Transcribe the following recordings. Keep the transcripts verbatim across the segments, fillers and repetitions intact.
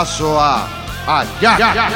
Bidasoa Ayak.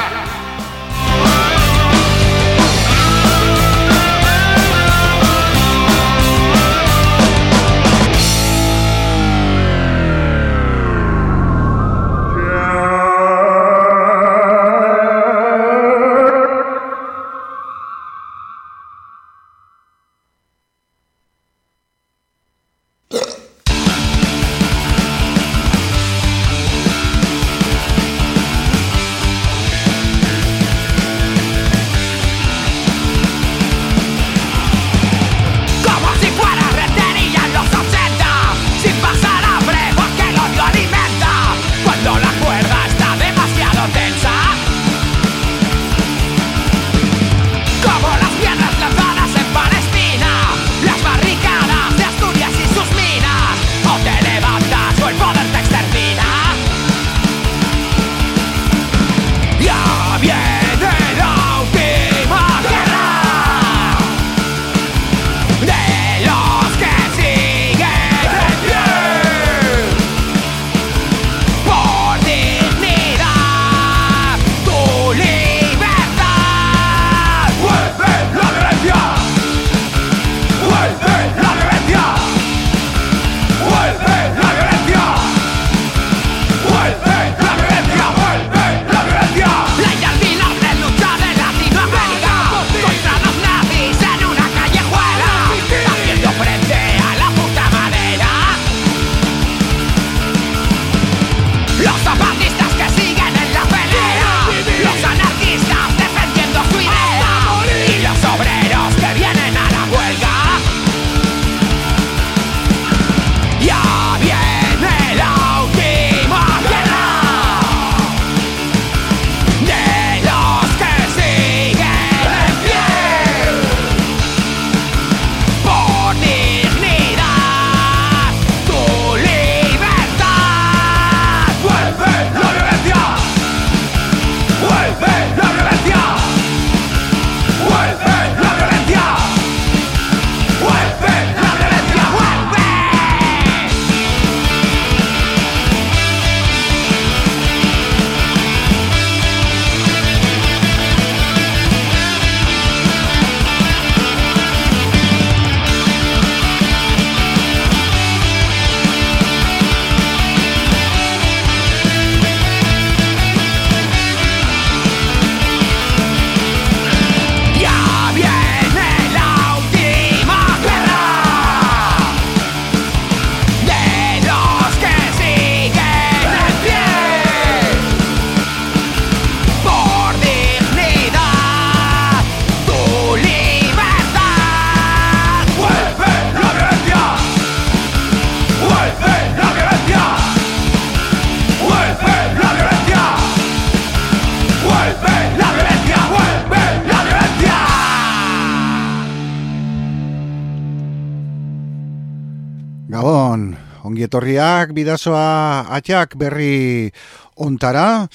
Ongietorriak Bidasoa Ayak berri ontara,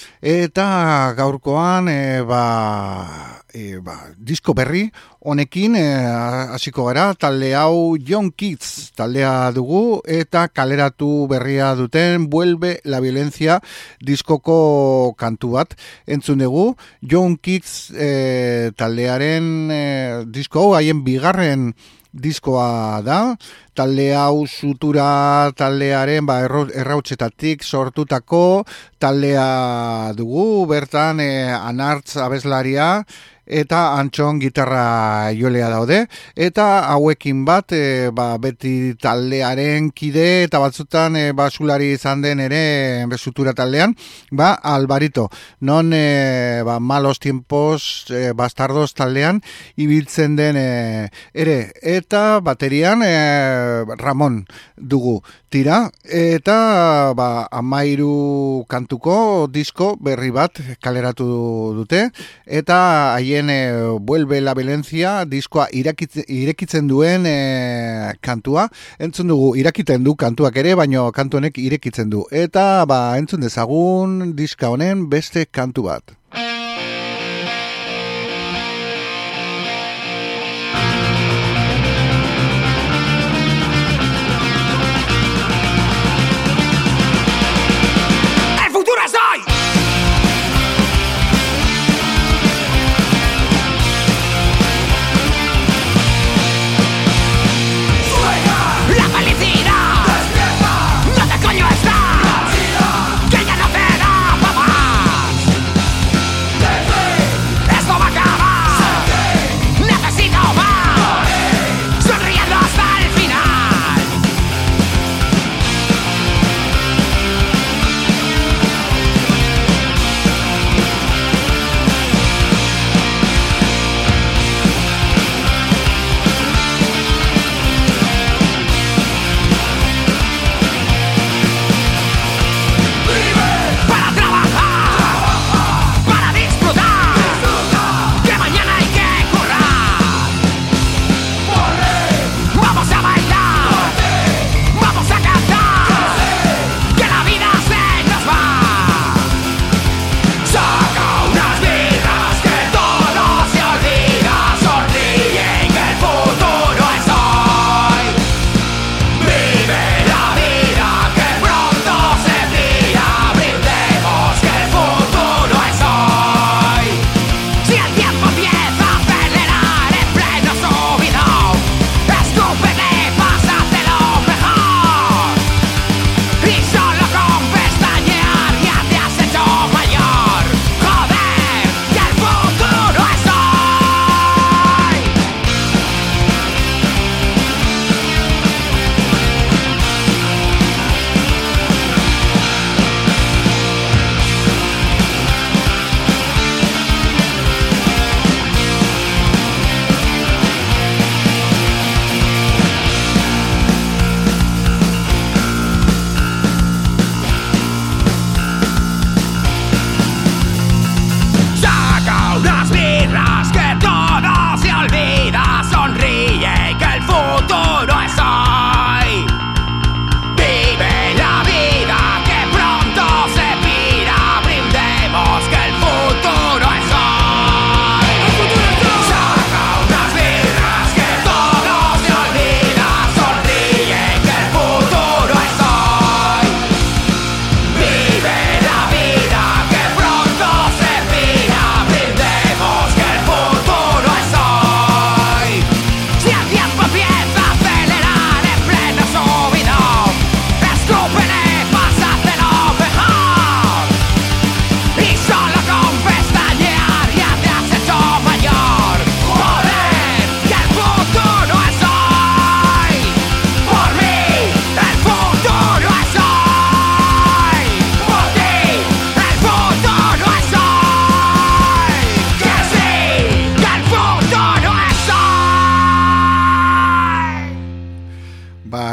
eta gaurkoan e, ba, e, ba, disko berri honekin hasiko e, gara. Talde hau Young Kids taldea dugu, eta kaleratu berria duten Vuelve la Violencia diskoko kantu bat entzun dugu. Young Kids e, taldearen e, disko hau haien bigarren diskoa da. Talde hau Sutura taldearen ba, errautzetatik sortutako taldea dugu. Bertan eh, Anartz abeslaria eta Antxon gitarra jolea daude, eta hauekin bat e, ba, beti taldearen kide eta batzutan e, basulari izan den ere Sutura taldean, ba Alvarito, non e, ba, Malos Tiempos e, Bastardos taldean ibiltzen den e, ere, eta baterian e, Ramon dugu tira, eta ba, amairu kantuko disko berri bat kaleratu dute, eta haien e, Vuelve la Violencia diskoa irekitzen, irekitzen duen e, kantua entzun dugu. Irakiten du kantuak ere, baino kantu honek irekitzen du, eta ba, entzun dezagun diska honen beste kantu bat. El futuro es hoy.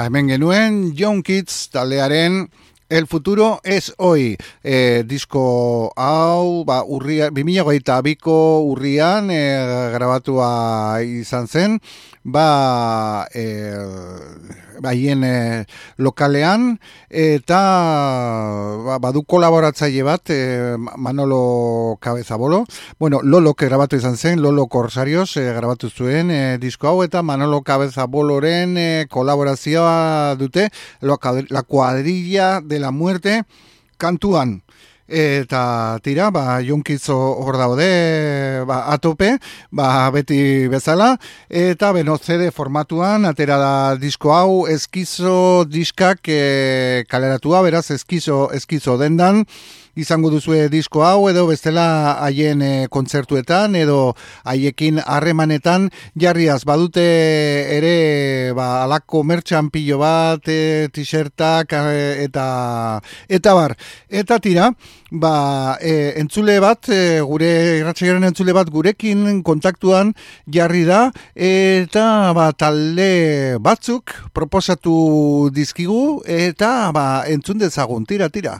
hemen genuen Young Kids taldearen El futuro es hoy. E, disko hau, ba, urria, bi mila hogeita biko urrian e, grabatua izan zen, ba, e, baien e, lokalean, eta ba, badu kolaboratzaile bat, e, Manolo Cabezabolo. Bueno, Lolo, que grabatu izan zen, Lolo Corsarios e, grabatu zuen e, disko hau, eta Manolo Cabezaboloren e, kolaborazioa dute, la cuadrilla de la muerte kantuan. Eta tira, ba, Junkiz hor daude, ba, atope, ba, beti bezala, eta beno C D formatuan, atera da disko hau, eskizo diskak e, kaleratua, beraz, eskizo, eskizo dendan, izango duzue disko hau, edo bestela haien e, kontzertuetan, edo haiekin harremanetan jarriaz, badute ere ba, alako mertxan pilo bat, e, t-shirtak, e, eta, eta bar. Eta tira, ba, e, entzule bat, e, gure irratsaioaren entzule bat gurekin kontaktuan jarri da, eta ba, talde batzuk proposatu dizkigu, eta ba, entzun dezagun, tira, tira.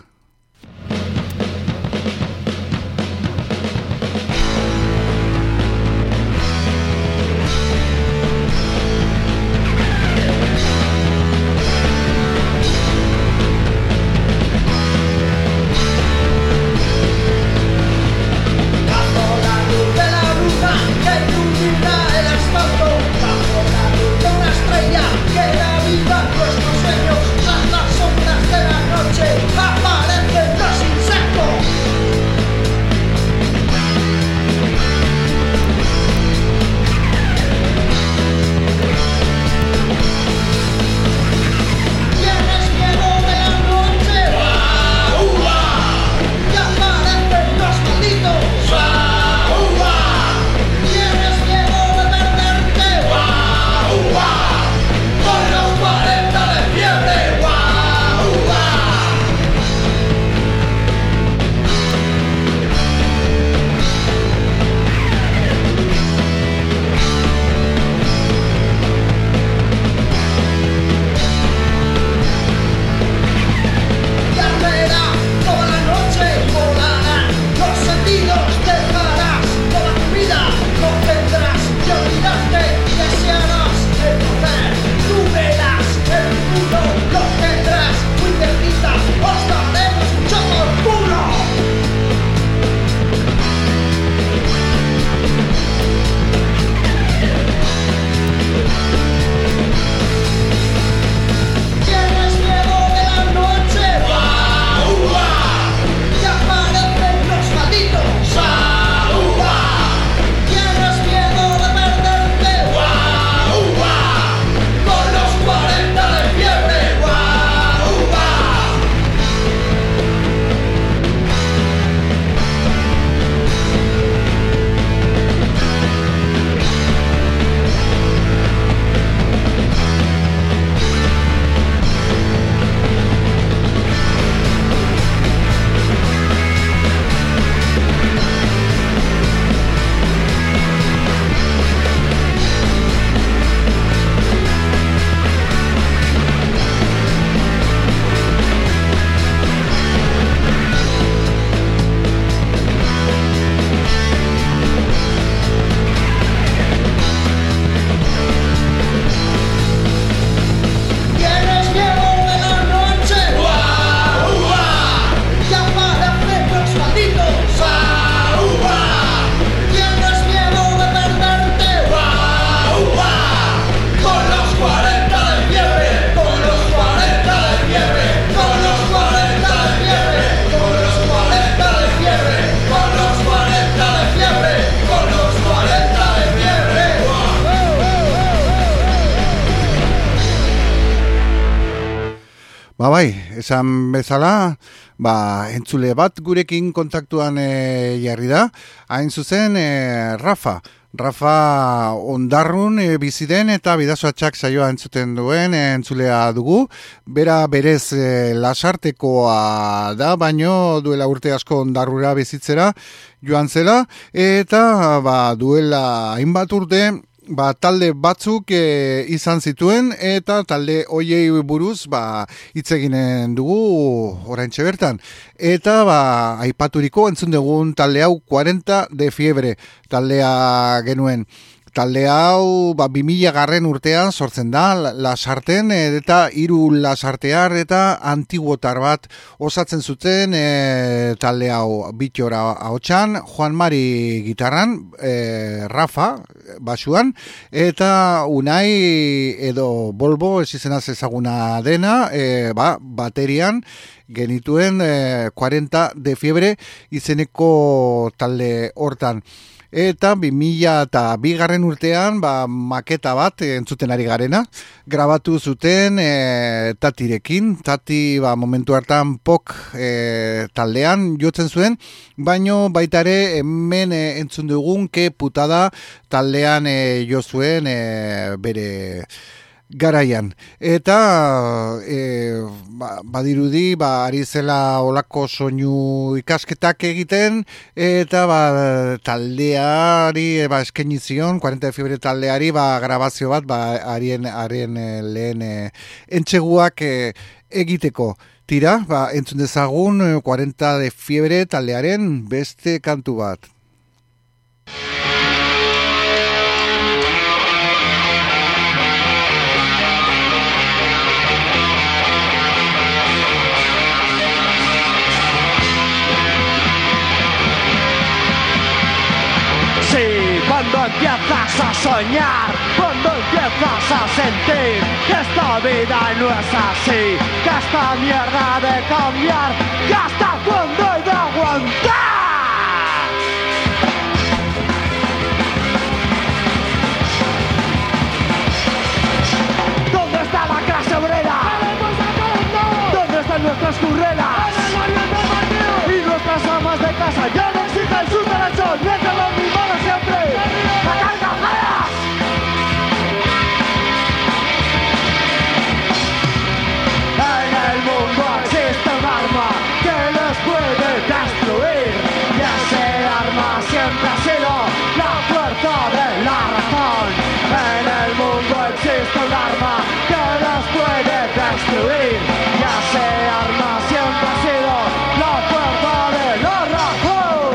Ba bai, esan bezala, ba, entzule bat gurekin kontaktuan e, jarri da, hain zuzen e, Rafa. Rafa Ondarrun e, bizi den eta bidazoatxak saioa entzuten duen e, entzulea dugu. Bera berez e, lasartekoa da, baino duela urte asko Ondarrura bizitzera joan zela, eta ba, duela hainbat urte ba, talde batzuk e, izan zituen eta talde hoiei buruz ba, hitz eginen dugu oraintxe bertan. Eta ba, aipaturiko entzun dugun talde hau cuarenta de fiebre taldea genuen. Talde hau ba, bi mila garren urtean sortzen da, Lasarten eta hiru lasartear eta antiguotar bat osatzen zuten e, talde hau Bittora ahotsan, Juan Mari gitarran, e, Rafa basuan, eta Unai edo Bolbo ez izenaz ezaguna dena, e, ba, baterian genituen e, cuarenta de fiebre izeneko talde hortan. Eta bi mila eta bigarren urtean ba, maketa bat entzuten ari garena grabatu zuten e, Tatirekin. Tati ba, momentu hartan pok e, taldean jotzen zuen, baino baita ere hemen e, entzun dugun ke putada taldean e, jo zuen e, bere garaian. Eta e, ba, badirudi ba, ari zela olako soinu ikasketak egiten eta ba, taldeari e, ba, eskaini zion cuarenta de fiebre taldeari ba, grabazio bat ba, arien, arien e, lehen e, entseguak e, egiteko. Tira, ba, entzun dezagun e, cuarenta de fiebre taldearen beste kantu bat. Cuando empiezas a soñar, cuando empiezas a sentir que esta vida no es así, que esta mierda de cambiar, que hasta cuando hay de aguantar. ¿Dónde está la clase obrera? ¿Dónde están nuestras currelas? Y nuestras amas de casa ya no exigen sus derechos, mientras los mismos siempre. En el mundo existe un arma que les puede destruir, y ese arma siempre ha sido la fuerza de la razón. En el mundo existe un arma que les puede destruir, y ese arma siempre ha sido la fuerza de la razón.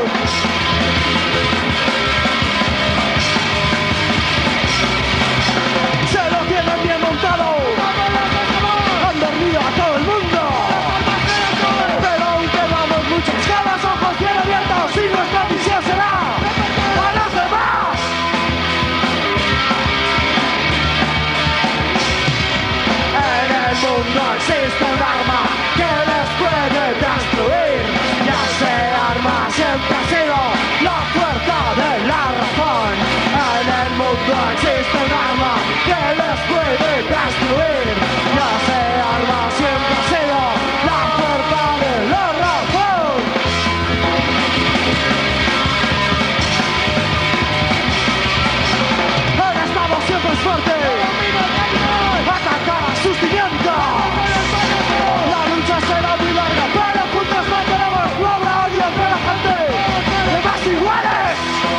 Se lo tienen bien montado, han dormido a todo el mundo, pero aún quedamos muchas caras, ojos bien abiertos, y nuestra misión será a los demás. En el mundo existe un arma que les puede destruir, y ese arma siempre ha sido la fuerza de la razón. En el mundo existe un arma que les puede destruir, y ese arma siempre ha sido la fuerza de la razón. El Estado siempre es fuerte, atacar a sus cimientos. La lucha será muy larga, pero juntos mantenemos la obra odio entre la gente de más iguales.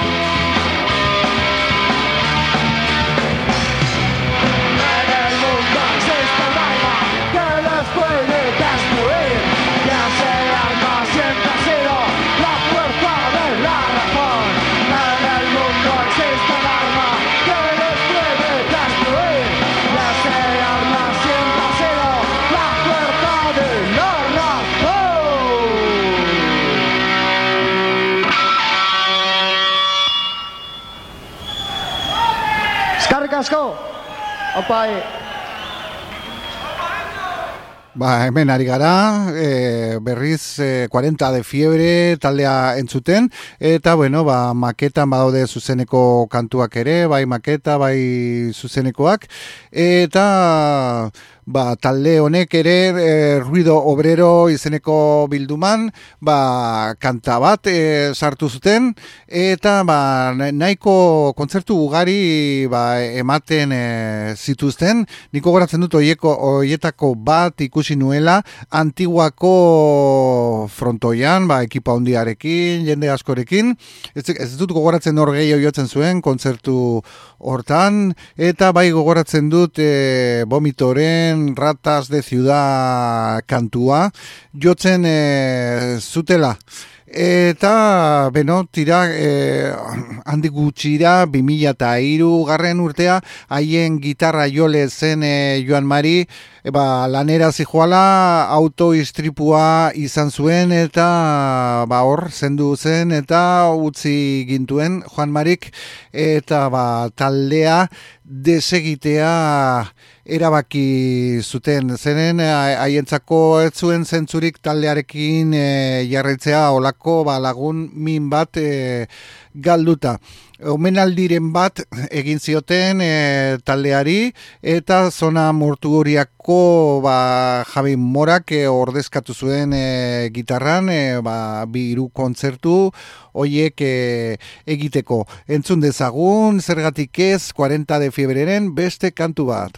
En el mundo existe un arma que les puede destruir, y ese arma siempre ha sido la fuerza de la razón. En el mundo existe un arma que les puede destruir, y ese arma siempre ha sido la fuerza de la razón. Eskerrik asko. Opa, Ba, hemen ari gara, e, berriz e, cuarenta de fiebre taldea entzuten, eta bueno, ba, maketan badaude zuzeneko kantuak ere, bai maketa, bai zuzenekoak, eta ba, talde honek ere e, Ruido Obrero izeneko bilduman, ba, kanta bat e, sartu zuten, eta ba, nahiko kontzertu ugari ba, ematen e, zituzten. Niko goratzen dut oieko, oietako bat ikusi ikusi nuela Antiguako frontoian, ba, ekipa handiarekin, jende askorekin, ez, ez dut gogoratzen hor gehiago jotzen zuen, kontzertu hortan, eta bai gogoratzen dut e, Vomitoren Ratas de Ciudad kantua, jotzen e, zutela. Eta, beno, tira, eh, handi gutxira, bi mila eta hiru garren urtea, haien gitarra jole zen eh, Joan Mari, eba, lanera zijoala, autoistripua izan zuen, eta ba, hor, zendu zen, eta utzi gintuen Joan Marik, eta ba, taldea desegitea erabaki zuten, zenen haientzako ez zuen zentzurik taldearekin e, jarraitzea olako ba, lagun min bat e, galduta. Omenaldiren bat egin zioten e, taldeari eta zona mortuoriako ba, Javi Morak e, ordezkatu zuen e, gitarran e, ba, bi hiru kontzertu hoiek e, egiteko. Entzun dezagun, zergatik ez, cuarenta de febreren beste kantu bat.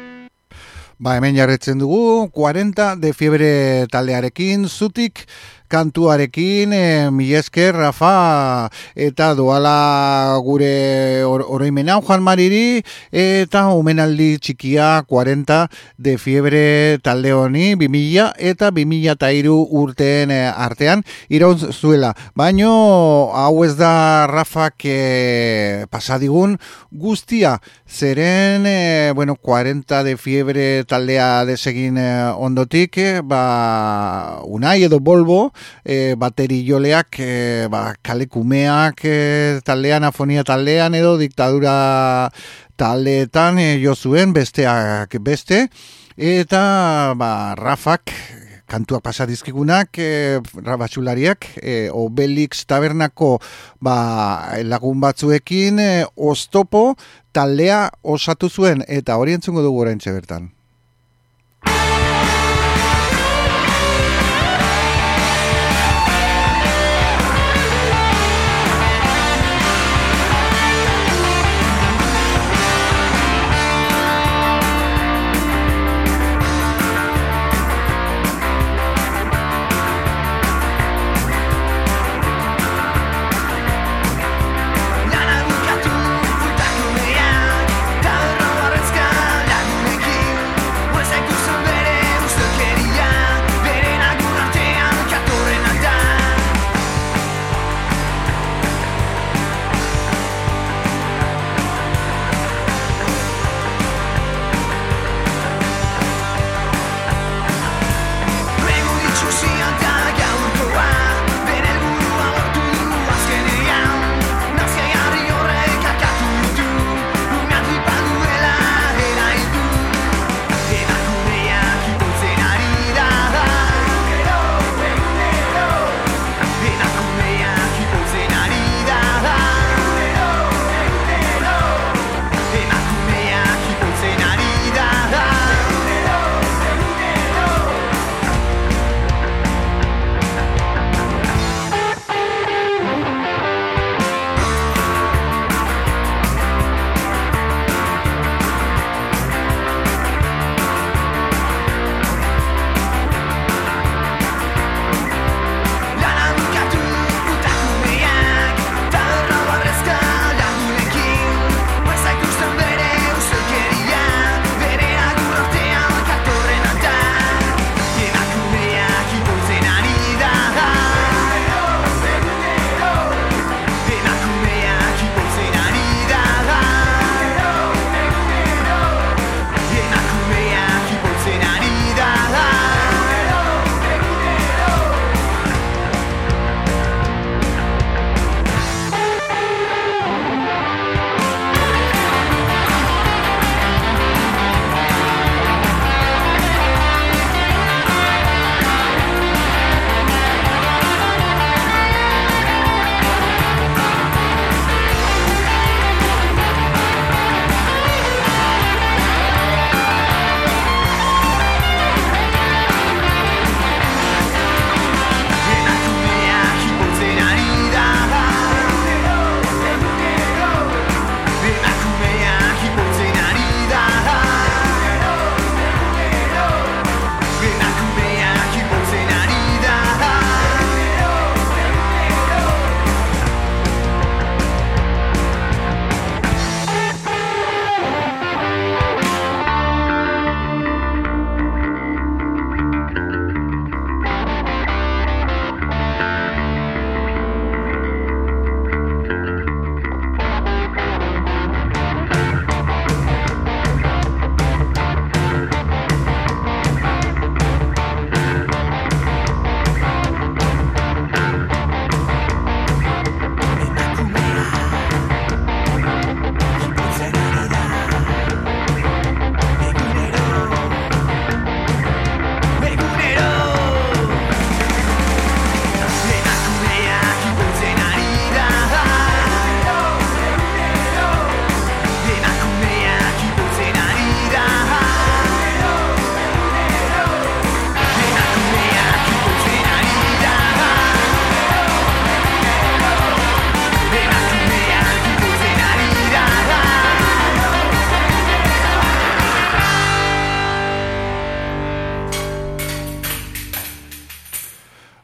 Ba, hemen jarretzen dugu, cuarenta de fiebre taldearekin, zutik kantuarekin, e, mila esker, Rafa, eta doala gure or, oroimena Juan Mariri, eta omenaldi txikia cuarenta de fiebre talde honi, bi mila eta bi mila eta hiru urteen artean iraun zuela. Baino, hau ez da Rafak e, pasadigun guztia, zeren, e, bueno, cuarenta de fiebre taldea desegin e, ondotik, e, ba, Unai edo Bolbo, e, bateri joleak, e, ba, kalekumeak e, taldean, afonia taldean edo diktadura taldeetan e, jo zuen, besteak beste, eta ba, Rafak kantuak pasadizkigunak, e, rabatxulariak, e, Obelix tabernako ba, lagun batzuekin e, oztopo taldea osatu zuen, eta hori entzungo dugu oraintxe bertan. Lana bukatu, putakunean, taberna barrezka lagunekin.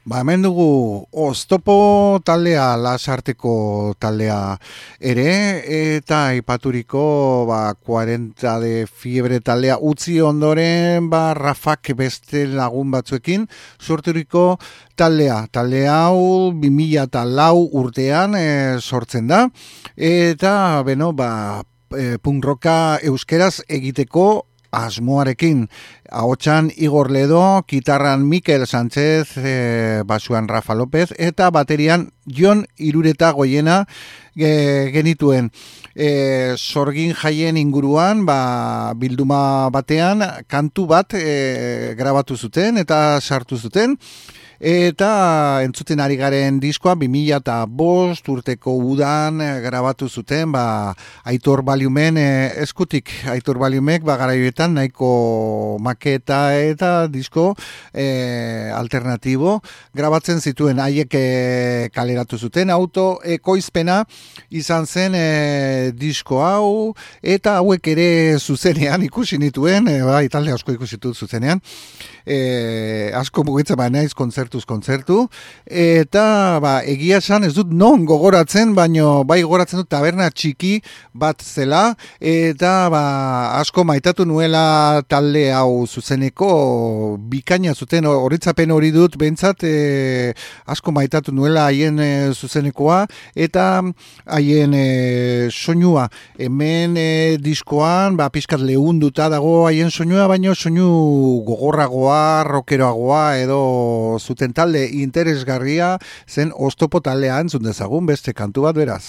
Ba, hemen dugu Oztopo taldea, Lasarteko taldea ere, eta ipaturiko ba, cuarenta de fiebre taldea utzi ondoren, ba, Rafak beste lagun batzuekin, sorturiko taldea. Talde hau bi mila lau urtean e, sortzen da, eta, beno, ba, e, punk rocka euskeraz egiteko asmoarekin. Ahotsan Igor Ledo, kitarran Mikel Sánchez, e, basuan Rafa López, eta baterian Jon Irureta Goiena e, genituen. E, sorgin jaien inguruan, ba, bilduma batean, kantu bat e, grabatu zuten eta sartu zuten, eta entzuten ari garen diskoa bi mila bost urteko udan e, grabatu zuten, ba, Aitor Baliumen e, eskutik. Aitor Baliumek ba, garaioetan nahiko maketa eta disko e, alternatibo grabatzen zituen, haiek e, kaleratu zuten. Auto ekoizpena izan zen e, disko hau, eta hauek ere zuzenean ikusi nituen, e, ba, talde asko ikusi ditut zuzenean, e, asko mugitzen ba naiz kontzertuz kontzertu, eta ba, egia esan ez dut non gogoratzen, baino bai gogoratzen dut taberna txiki bat zela, eta ba, asko maitatu nuela talde hau zuzeneko bikaina zuten, horitzapen hori dut behintzat, e, asko maitatu nuela haien e, zuzenekoa, eta haien e, soinua. Hemen e, diskoan, ba, pixkat lehunduta dago haien soinua, baino soinu gogorragoa, rockeroagoa edo zuten talde interesgarria zen Oztopo taldea entzun dezagun beste kantu bat beraz.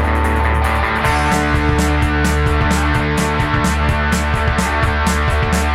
We'll be right back.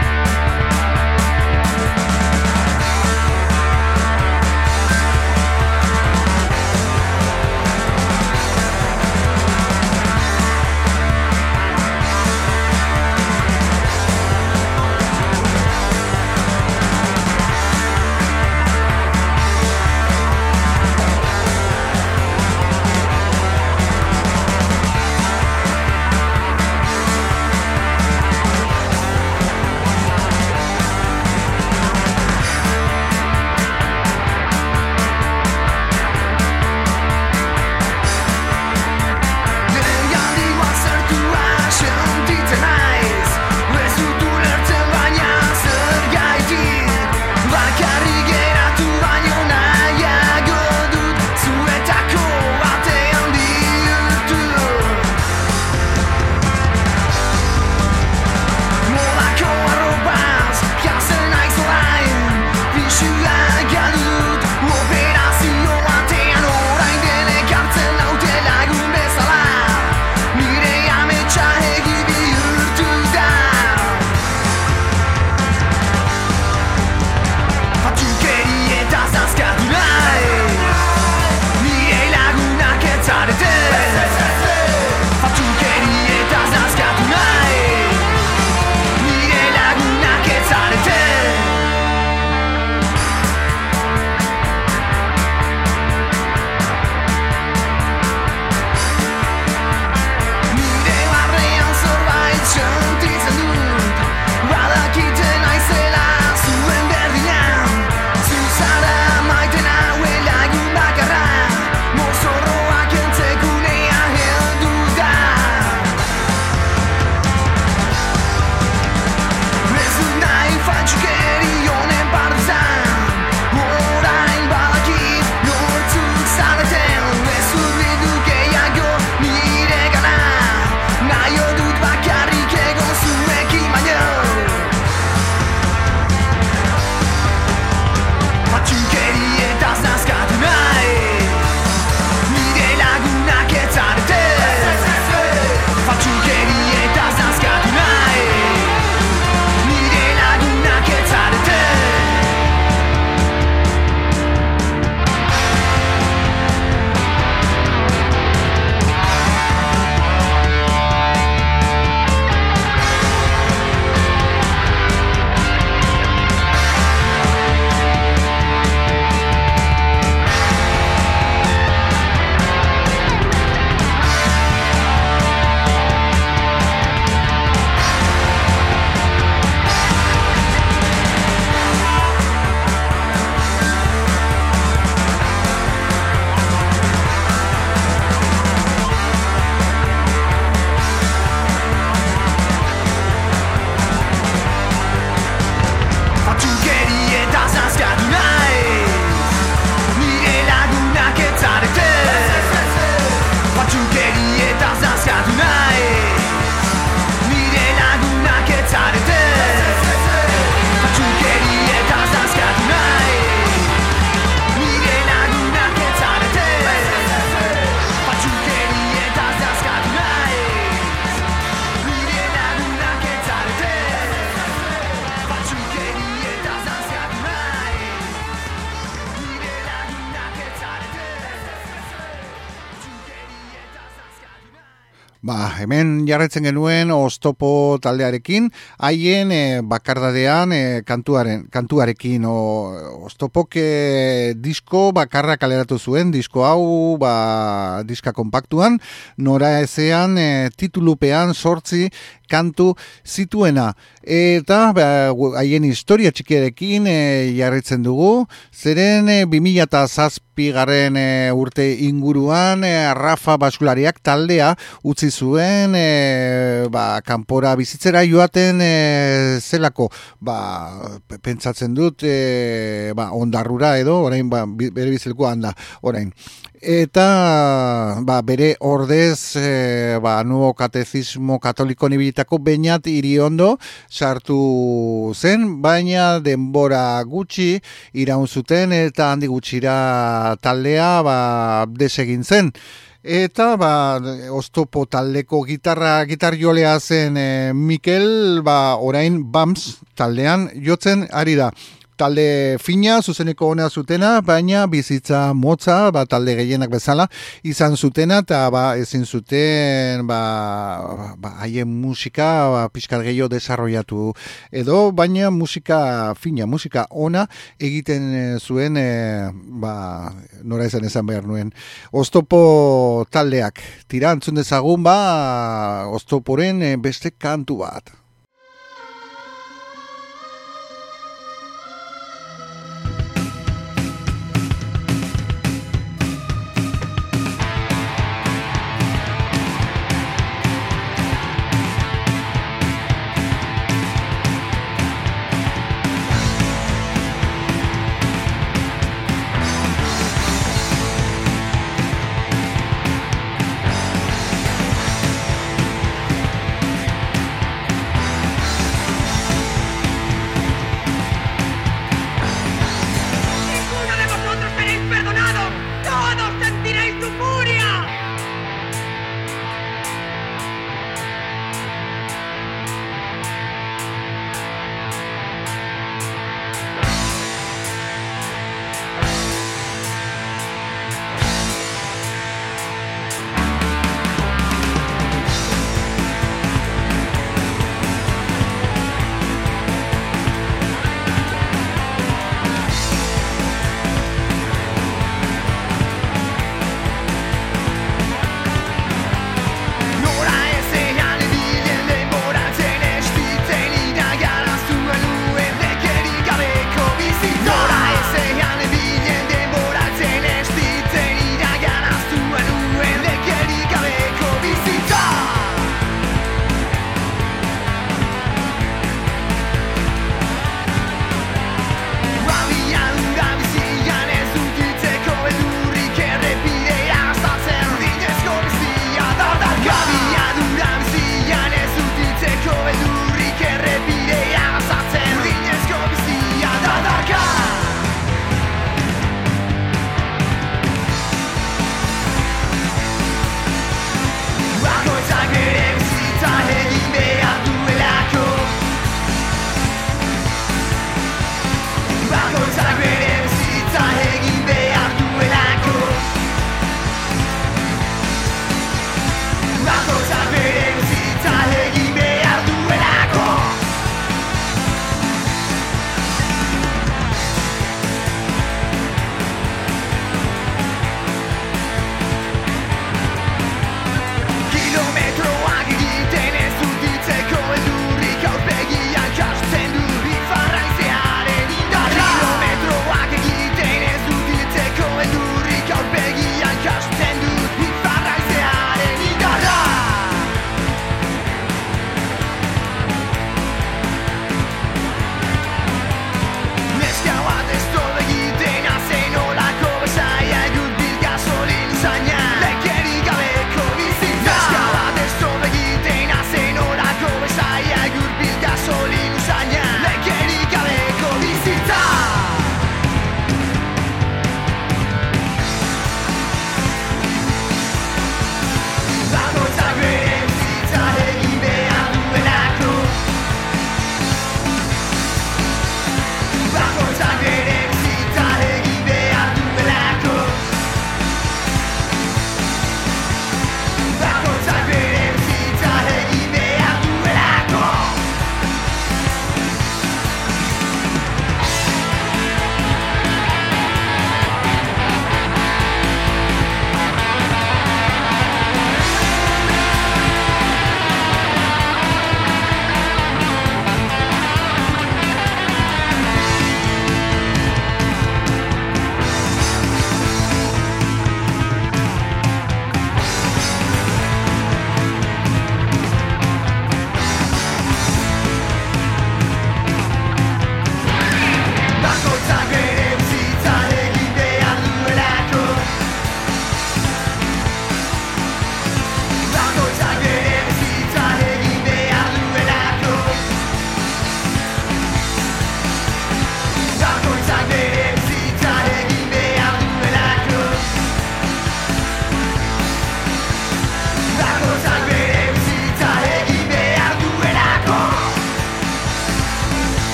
Ba, hemen jarretzen genuen Oztopo taldearekin, haien e, bakardadean e, kantuaren, kantuarekin. O, Oztopok e, disko bakarra kaleratu zuen, disko hau ba, diska kompaktuan, nora ezean e, titulupean sortzi kantu zituena. Eta ba, haien historia txikiarekin e, jarritzen dugu, zeren e, bi mila zazpi garren e, urte inguruan e, Rafa Basulariak taldea utzi zuen e, ba, kanpora bizitzera joaten e, zelako ba, pentsatzen dut e, ba, ondarrura edo orain ba, bere bizelkoa handa orain. Eta ba, bere ordez e, ba, nuevo katezismo katoliko nibilitako Beñat Iriondo sartu zen, baina denbora gutxi iraun zuten eta handi gutxira taldea ba, desegin zen. Eta ba, Oztopo taldeko gitarra gitarjolea zen e, Mikel ba, orain Bams taldean jotzen ari da. Talde fina, zuzeneko ona zutena, baina bizitza motza, ba, talde gehienak bezala, izan zutena, eta ba, ezin zuten ba, ba, haien musika ba, pixkat gehiago desarrollatu edo, baina musika fina, musika ona egiten zuen, e, ba, nora esan esan behar nuen. Oztopo taldeak, tira antzun dezagun, ba, Oztoporen beste kantu bat.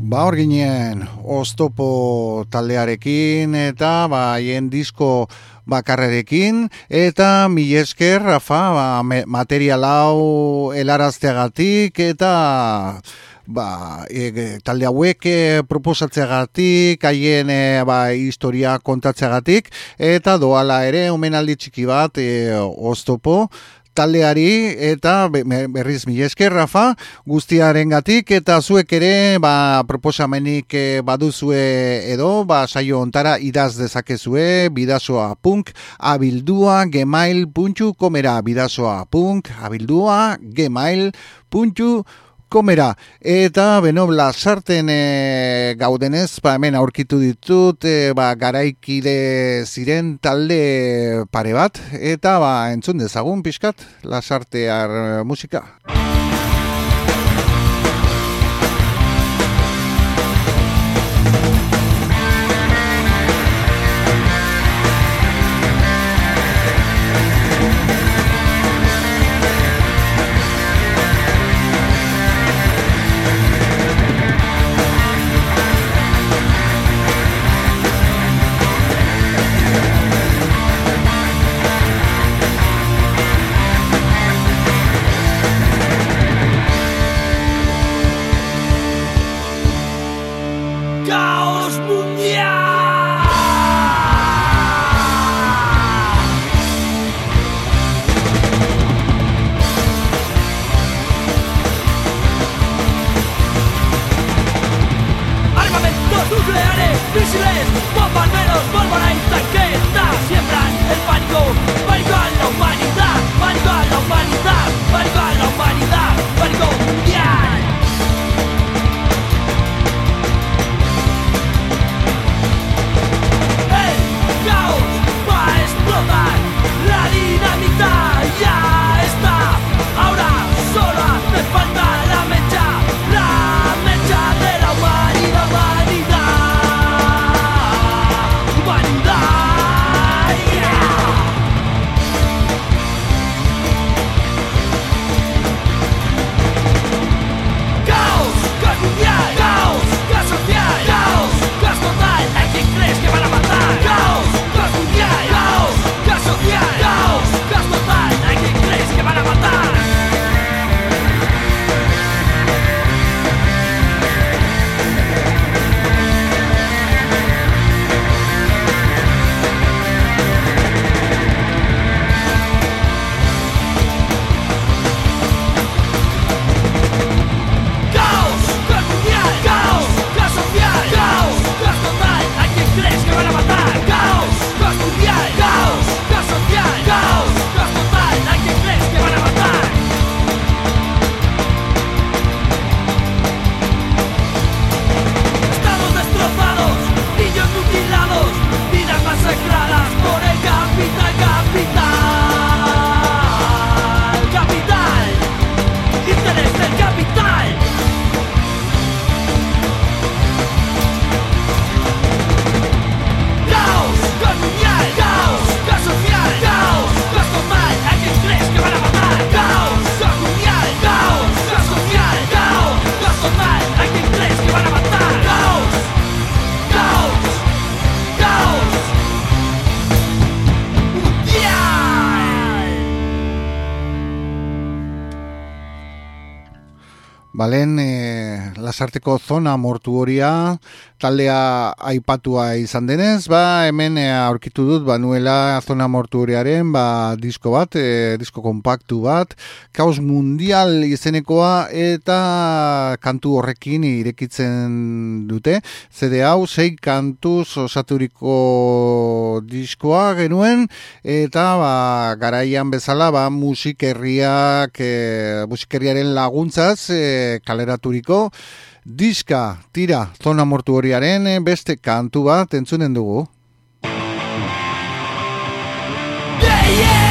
Ba hor ginen Oztopo taldearekin eta ba haien disko bakarrerekin eta mil esker Rafa ba, material hau helarazteagatik eta ba, e, talde hauek e, proposatzeagatik, haien e, ba, historia kontatzeagatik eta doala ere omenaldi txiki bat e, Oztopo taldeari eta berriz mil esker Rafa guztiarengatik eta zuek ere ba, proposamenik baduzue edo ba, saio ontara idaz dezakezue bidasoa punk abildua gmail puntu comera bidasoa punk abildua gmail puntu komera, eta beno lasarten e, gaudenez, ba, hemen aurkitu ditut, e, ba, garaikide ziren talde pare bat, eta ba, entzun dezagun pixkat, lasartear musika. Balen, e, lasarteko zona mortuoria taldea aipatua izan denez, ba, hemen e, aurkitu dut, ba, nuela zona mortuoriaren, ba, disko bat, e, disko kompaktu bat, Kaos Mundial izenekoa eta kantu horrekin irekitzen dute, C D hau, sei kantuz osaturiko diskoa genuen, eta, ba, garaian bezala, ba, musikerriak, e, musikerriaren laguntzaz, e, kaleraturiko diska, tira, zona mortuoriaren beste kantu bat entzunen dugu. Yeah, yeah!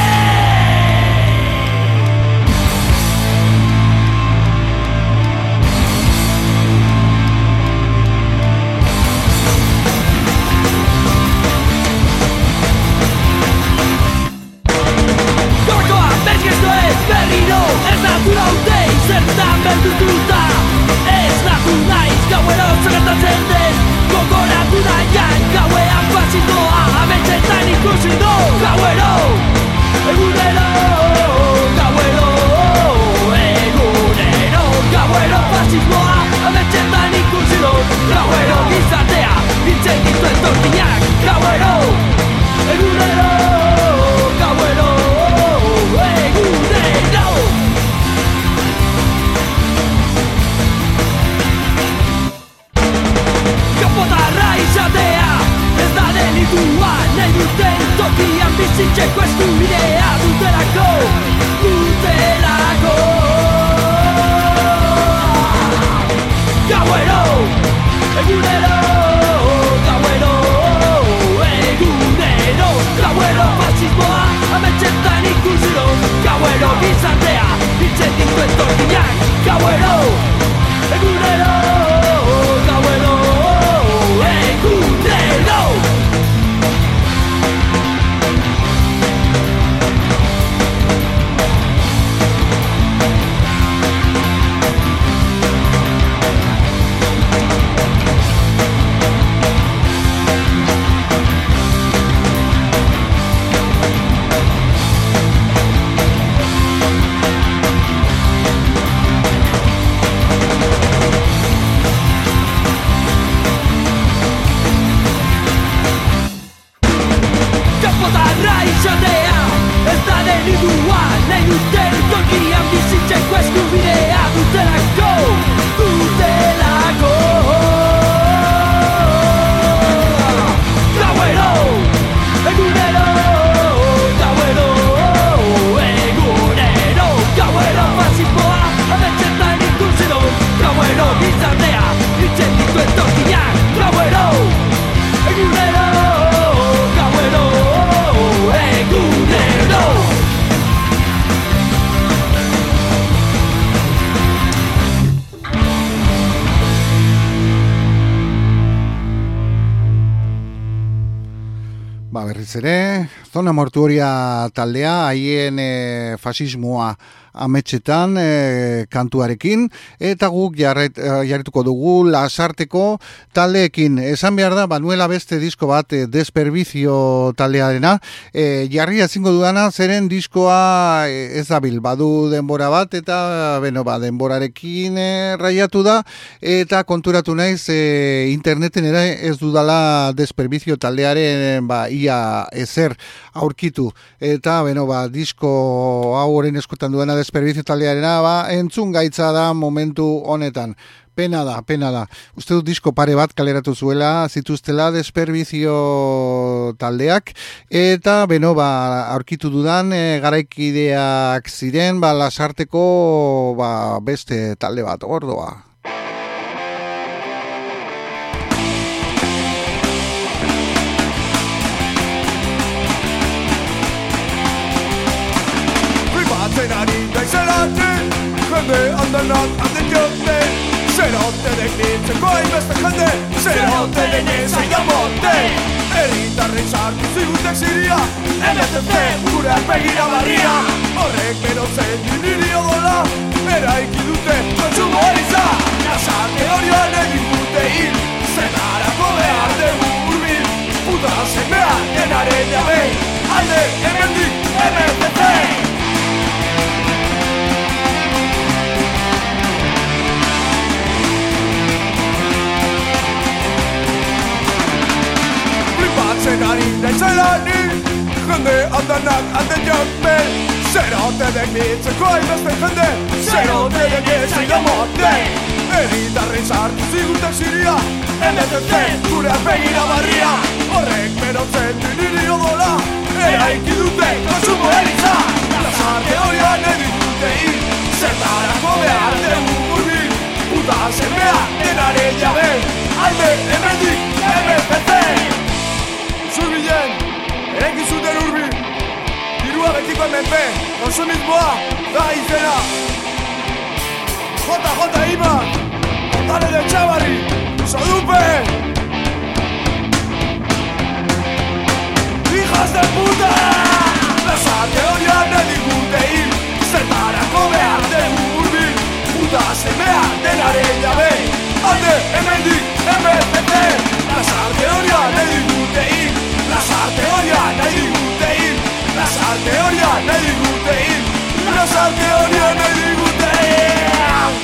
Gaurkoa, beti esto ez berriro, ez natura utei, zertan berdututa. Ez nahi, gauero, ikusi du gauero egunero gauero egunero gauero fasismoa ametxetan ikusi du gauero gizartea biltzen ditu etorkinak gauero egunero gauero egunero Kapotarra izatea ez da delitua nahi duten tokian bizitzeko eskubidea dutelako, dutelako Gauero, egunero, gauero, egunero Gauero fasismoa ametxetan ikusi du Gauero gizartea biltzen ditu etorkinak Gauero, egunero, gauero egunero izatea ez da delidua nahi duten tokian bizitzeko eskubidea dutelako, dutelako Gauero, egunero, gauero, egunero Gauero fasismoa ametxetan ikusi du Gauero gizartea biltzen ditu etorkinak Gauero, egunero, gauero egunero Ba, berriz ere, Zona Mortuoria taldea, haien e, fasismoa ametxetan e, kantuarekin, eta guk jarret, jarrituko dugu Lasarteko taldeekin. Esan behar da, Manuela beste disko bat e, Desperbizio taldearena, e, jarri ezingo dudana, zeren diskoa e, ez dabil, badu denbora bat, eta beno, ba, denborarekin e, raiatu da, eta konturatu naiz e, interneten ere ez dudala Desperbizio taldearen ba, ia ezer aurkitu, eta beno, ba, disko hau orain eskutan duena Desperbizio taldearena, ba, entzun gaitza da momentu honetan. Pena da, pena da. Uste dut disko pare bat kaleratu zuela, zituztela Desperbizio taldeak, eta beno, ba, aurkitu dudan e, garaikideak ziren, ba, Lasarteko ba, beste talde bat, gordoa. Jende andanak handen jote Zera hote deknitzeko hainbeste jende Zera hote denezai jamote Herritarren sartu zigutek ziria Emetetzen gureak begira barria Horrek berotzen niri odola Eraiki dute kontsumo eriza Lasarte horian egin dute hil Zenarako behar dugu urbil Puta semea denaren jabe Alde hemendik emetetzen Zen ari naizela ni Jende andanak handen jote Zera hote deknitzeko hainbeste jende Zera hote deknitzai jamote Herritarren sartu zigutek ziria Emetetzen gureak begira barria Horrek berotzen niri odola Eraiki dute kontsumo eriza Lasarte horian egin dute hil Zertarako behar dugu urbil Puta semea denaren jabe Alde hemendik emetetzen Zurbilen, erenki zuten urbi Dirua betiko emenpe, konsumismoa, da izena Jota, jota, ima, Tale de Txabarri, Sodupe Hijas de puta Lasarte horian edigute hil Zertarako behar dugu urbi Puta semea denaren jabe Alde, hemendik, hemen bete Lasarte horian edigute hil Lasarte horian edigute nahi digute hil, lasarte honia nahi digute hil.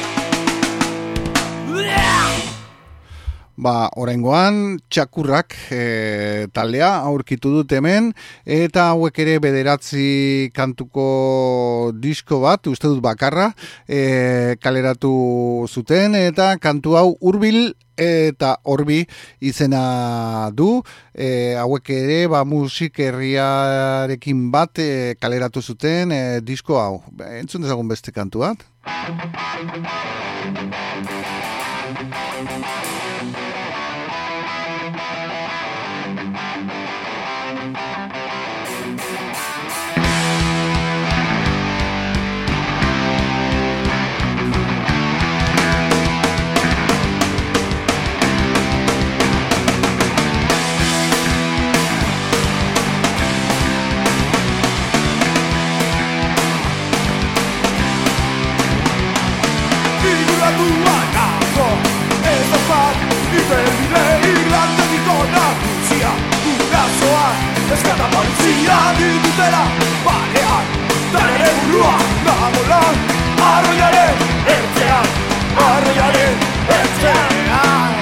Ba, oraingoan txakurrak e, taldea aurkitu dut hemen, eta hauek ere bederatzi kantuko disko bat, uste dut bakarra, e, kaleratu zuten, eta kantu hau hurbil eta horbi izena du, e, hauek ere ba, musik herriarekin bat e, kaleratu zuten e, disko hau. Entzun dezagun beste kantu bat? Eskata polizia ditutela barean, danere burua dagoela arroiaren ertzean, arroiaren ertzean.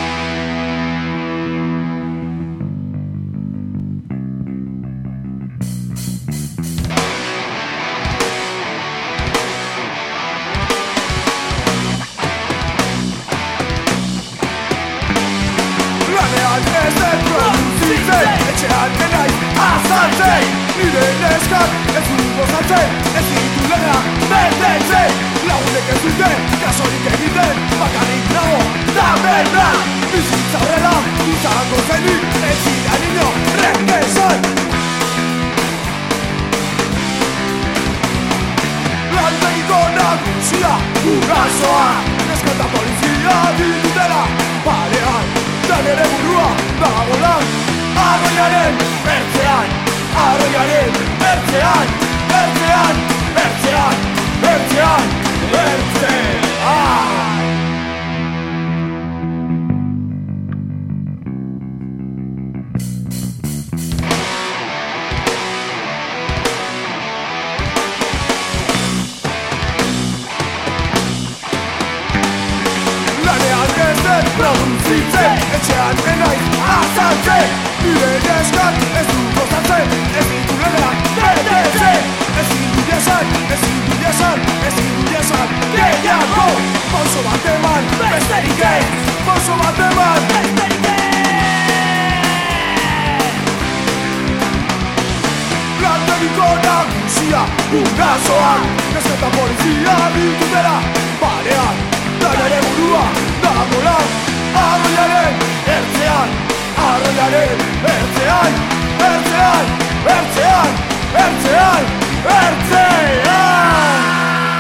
Lanean ez den produzitzen, etxean denaiz azaltzen, nire neskak ez du gozatzen, ez ditu lehena betetzen, lagunek ez duten, kasorik egiten, bakarrik nago, da berda, bizitza horrela, izango zenik, ez zira nino, rekesan. Lantegiko nagusia, gurasoa, eskata polizia ditutela, parean, danere burua dagoela, arroiaren ertzean, arroiaren ertzean, ertzean, ertzean, ertzean, ertzean. Lanean ez den produzitzen, etxean enaiz azaltzen, nire neskak ez du gozatzen, ez ditu lehenak betetzen, ez ditu jesan, ez ditu jesan, ez ditu jesan, gehiago, pauso bat eman, besterik ez, pauso bat eman, besterik ez. Lantegiko nagusia, gurasoak, nesketa polizia ditutela, parean, danere burua dagoela, arroiaren ertzean, arroiaren ertzean, ertzean, ertzean, ertzean, ertzean.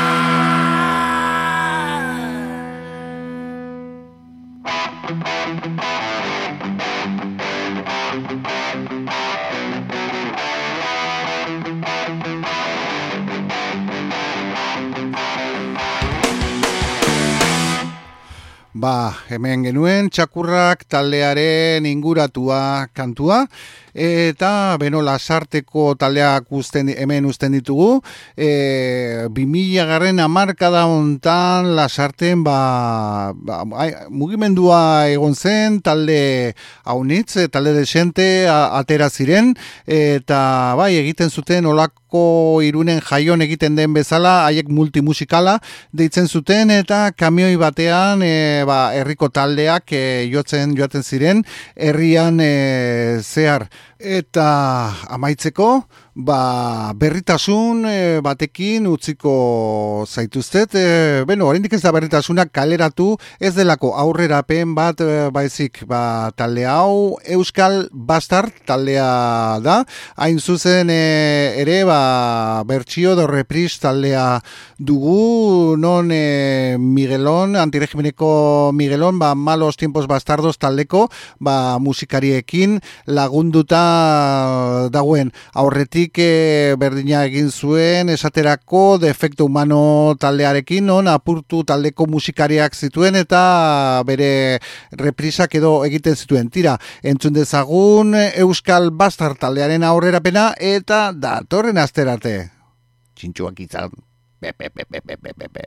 Ba, hemen genuen txakurrak taldearen inguratua kantua, eta beno Lasarteko taldeak usten, hemen uzten ditugu, e, bi mila garren hamarkada hontan Lasarten ba, ba, mugimendua egon zen, talde haunitz, talde desente atera ziren, eta bai egiten zuten olako Irunen jaion egiten den bezala, haiek multimusikala deitzen zuten, eta kamioi batean e, ba, herriko taldeak e, jotzen joaten ziren herrian e, zehar. Eta amaitzeko, ba, berritasun e, batekin utziko zaituztet. E, beno, oraindik ez da berritasunak kaleratu, ez delako aurrerapen bat e, baizik, ba, talde hau Euskal Bastard taldea da. Hain zuzen e, ere, ba, bertsio do repris taldea dugu, non e, Miguelon, antiregimeneko Miguelon, ba, Malos Tiempos Bastardos taldeko, ba, musikariekin lagunduta dagoen. Aurretik aldetik e, berdina egin zuen, esaterako Defecto Humano taldearekin, non apurtu taldeko musikariak zituen eta bere reprisak edo egiten zituen. Tira, entzun dezagun Euskal Bastard taldearen aurrerapena eta datorren asterarte. Txintxuak izan. Be, be, be, be, be, be, be.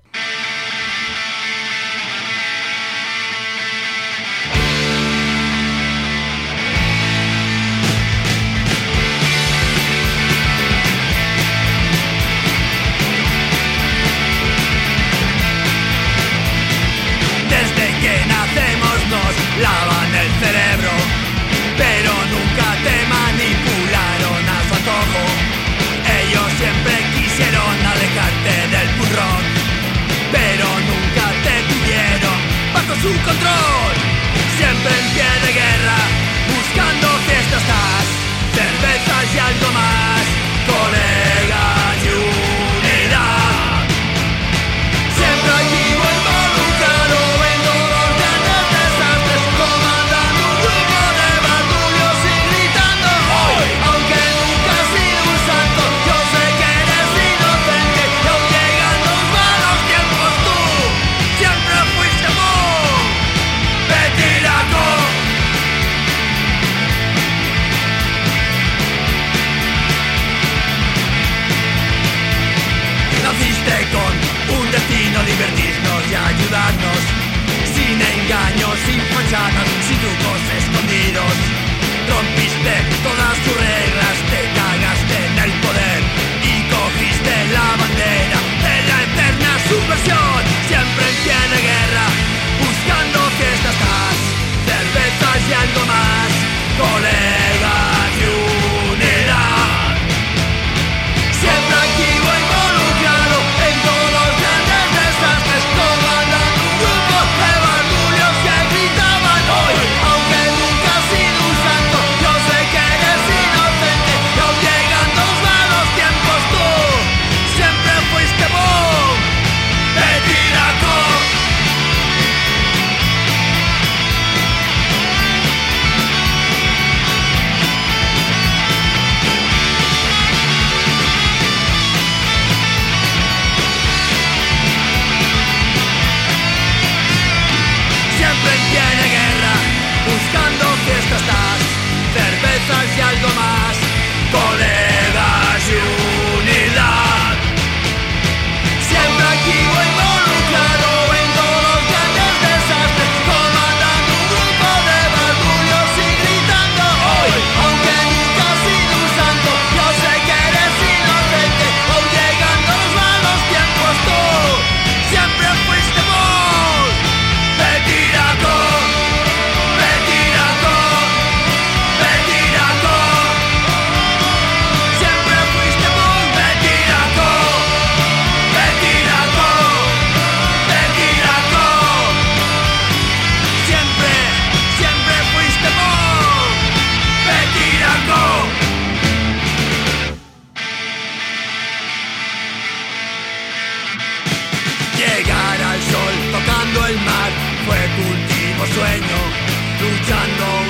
Desde que nacemos nos lavan el cerebro, pero nunca te manipularon a su antojo. Ellos siempre quisieron alejarte del punk rock, pero nunca te tuvieron bajo su control. Siempre en pie de guerra, buscando fiestas, estás, cervezas y algo más, colegas y unidad. Siempre activo involucrado en todos los grandes desastres, comandando un grupo de barullos y gritando. Hoy, aunque nunca has sido un santo, yo sé que eres inocente, y aún llegan los malos tiempos, tú siempre fuiste amor, petiraco. Naciste con un destino, divertirnos y ayudarnos, sin engaños, sin fachadas, sin trucos escondidos. Rompiste todas tus reglas, te cagaste en el poder y cogiste la bandera de la eterna subversión. Siempre en pie de guerra, buscando fiestas, estás, cervezas y algo más, colegas y unidad. Siempre activo e involucrado en todos los grandes desastres, comandando un grupo de barullos que gritaban. Hoy, aunque nunca has sido un santo, yo sé que eres inocente, y aún llegan los malos tiempos, tú siempre fuiste boom, petiraco. Siempre en pie de guerra, buscando fiestas, estás, cervezas y algo más, colegas y unidad. Siempre activo e involucrado en todos los grandes desastres, comandando un grupo de barullos y gritando. Hoy, aunque nunca has sido un santo, yo sé que eres inocente, aún llegan los malos tiempos, tú siempre fuiste amor, petiraco, petiraco, petiraco. Siempre fuiste amor, petiraco, petiraco, petiraco. Siempre, siempre fuiste amor, petiraco. Llegar al sol tocando el mar fue tu último sueño, luchando